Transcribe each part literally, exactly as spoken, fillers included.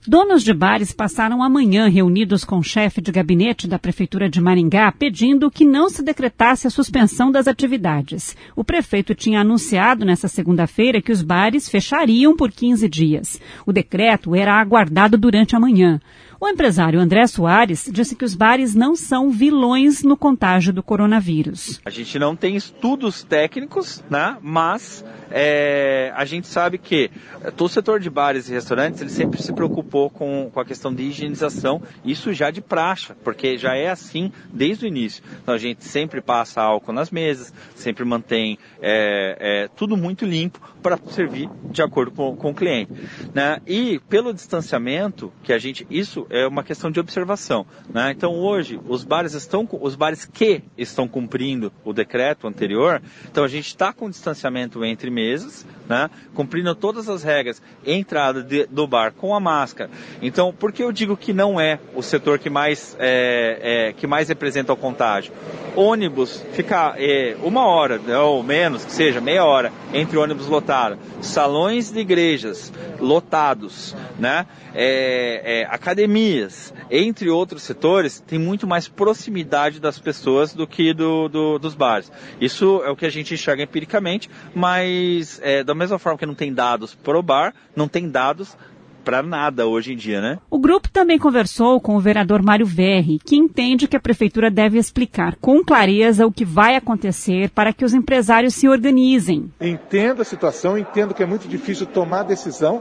Donos de bares passaram a manhã reunidos com o chefe de gabinete da Prefeitura de Maringá pedindo que não se decretasse a suspensão das atividades. O prefeito tinha anunciado nesta segunda-feira que os bares fechariam por quinze dias. O decreto era aguardado durante a manhã. O empresário André Soares disse que os bares não são vilões no contágio do coronavírus. A gente não tem estudos técnicos, né? Mas é, a gente sabe que todo o setor de bares e restaurantes ele sempre se preocupou com, com a questão de higienização, isso já de praxe, porque já é assim desde o início. Então a gente sempre passa álcool nas mesas, sempre mantém é, é, tudo muito limpo para servir de acordo com, com o cliente, né? E pelo distanciamento que a gente, isso é uma questão de observação, né? Então hoje os bares estão, os bares que estão cumprindo o decreto anterior, então a gente está com distanciamento entre mesas, né? Cumprindo todas as regras, entrada de, do bar com a máscara. Então por que eu digo que não é o setor que mais é, é, que mais representa o contágio? Ônibus fica é, uma hora ou menos, que seja meia hora entre ônibus lotados, salões de igrejas lotados, né? É, é, academias, entre outros setores, tem muito mais proximidade das pessoas do que do, do, dos bares. Isso é o que a gente enxerga empiricamente, mas é, da mesma forma que não tem dados para o bar, não tem dados para nada hoje em dia, né? O grupo também conversou com o vereador Mário Verri, que entende que a prefeitura deve explicar com clareza o que vai acontecer para que os empresários se organizem. Entendo a situação, entendo que é muito difícil tomar decisão,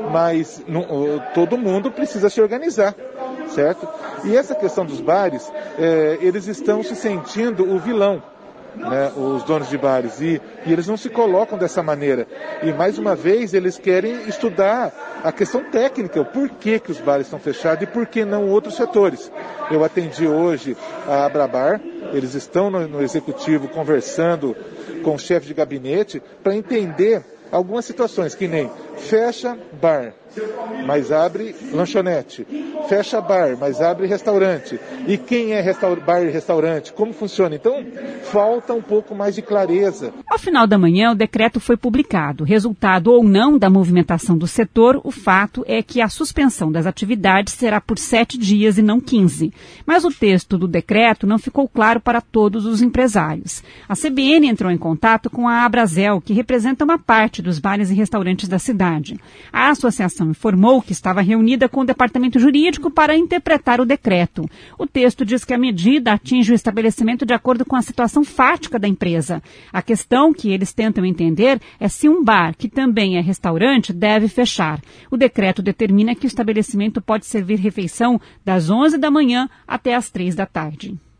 mas não, todo mundo precisa se organizar, certo? E essa questão dos bares, é, eles estão se sentindo o vilão. Né, os donos de bares, e, e eles não se colocam dessa maneira. E mais uma vez eles querem estudar a questão técnica, o porquê que os bares estão fechados e por que não outros setores. Eu atendi hoje a Abrabar, eles estão no, no executivo conversando com o chefe de gabinete para entender algumas situações, que nem fecha bar, mas abre lanchonete, fecha bar, mas abre restaurante. E quem é restaur- bar e restaurante? Como funciona? Então, falta um pouco mais de clareza. Ao final da manhã, o decreto foi publicado. Resultado ou não da movimentação do setor, o fato é que a suspensão das atividades será por sete dias e não quinze. Mas o texto do decreto não ficou claro para todos os empresários. A C B N entrou em contato com a Abrazel, que representa uma parte dos bares e restaurantes da cidade. A associação informou que estava reunida com o departamento jurídico para interpretar o decreto. O texto diz que a medida atinge o estabelecimento de acordo com a situação fática da empresa. A questão que eles tentam entender é se um bar, que também é restaurante, deve fechar. O decreto determina que o estabelecimento pode servir refeição das onze da manhã até as três da tarde.